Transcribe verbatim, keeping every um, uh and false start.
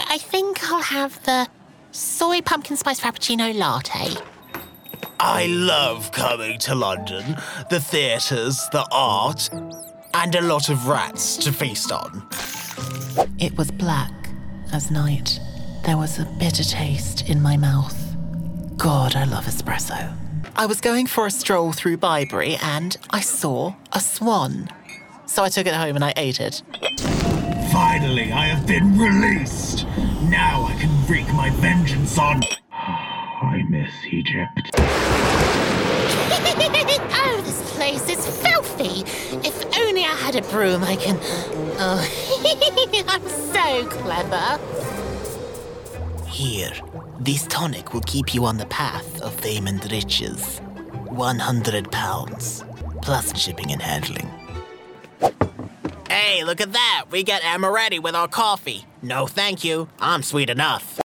I think I'll have the soy pumpkin spice frappuccino latte. I love coming to London. The theatres, the art, and a lot of rats to feast on. It was black as night. There was a bitter taste in my mouth. God, I love espresso. I was going for a stroll through Bybury and I saw a swan. So I took it home and I ate it. Finally, I have been released. Now I can wreak my vengeance on... I miss Egypt. Oh, this place is filthy. If only I had a broom, I can... Oh, I'm so clever. Here, this tonic will keep you on the path of fame and riches. one hundred pounds, plus shipping and handling. Hey, look at that! We get Amaretti with our coffee. No thank you, I'm sweet enough.